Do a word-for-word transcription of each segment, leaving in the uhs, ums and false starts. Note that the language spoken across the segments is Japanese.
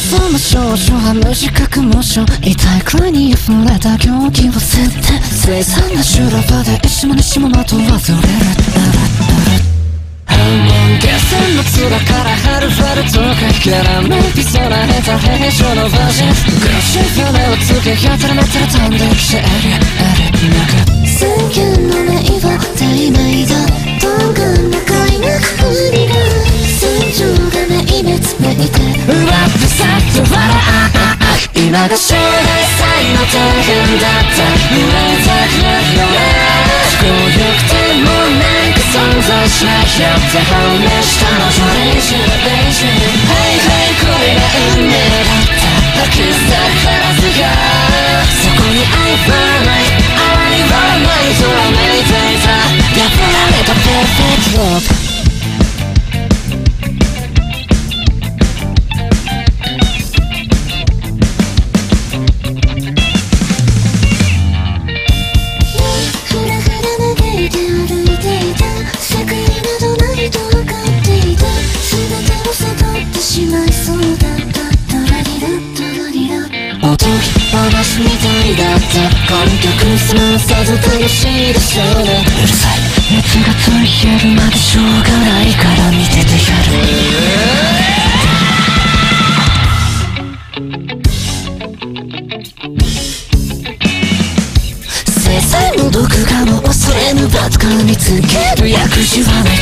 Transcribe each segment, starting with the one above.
その少々は無自覚モーション痛いくらいに溢れた狂気を吸って凄惨な修羅場で石も西もまとわずれる半分下船の面からハルファルとかキャラメルピソラれた平所のバージングラシー船をつけやたらめたら飛んできてエリエリなんか宣言の名は低迷だどんがん高いなふりが戦場がない滅めてうわっさっと笑あ今が将来最の大変だった揺れたくなるよね強くてもなんか存在しないよって判明したのじゃ練習練習はいはいこれが運命だった刻されたはずがそこに愛はない愛はないとはめいていた破られたパーフェクトロープ話みたいだった根拠すらさず楽しいでしょうねうるさい熱がついえるまでしょうがないから見ててやる制裁の毒がも恐れぬバトカーにつける薬事はない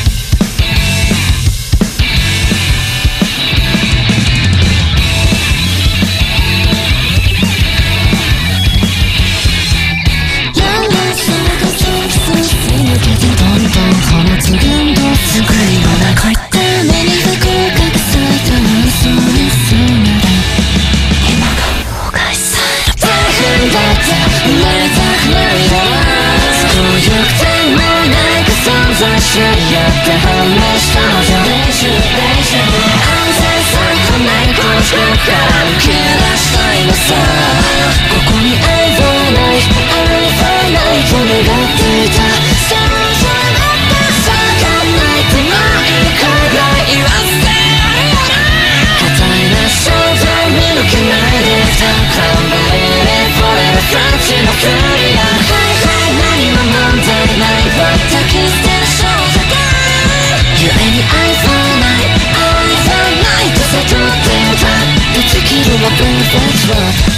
やって判明したのじゃ練習練習安全さんとないこの地獄から抜け出したいのさここに愛はない愛はないと願っていたそうじゃなくて咲かないとないから言わせて硬いな症状見抜けないでた頑張れねフォレルフランチの距離がはいはい何も問題ないわ抱き捨て故に愛はない愛はないと悟っていたできるは Perfect Love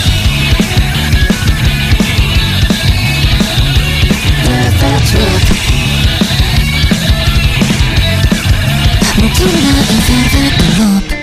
Perfect Love 求めない Perfect Love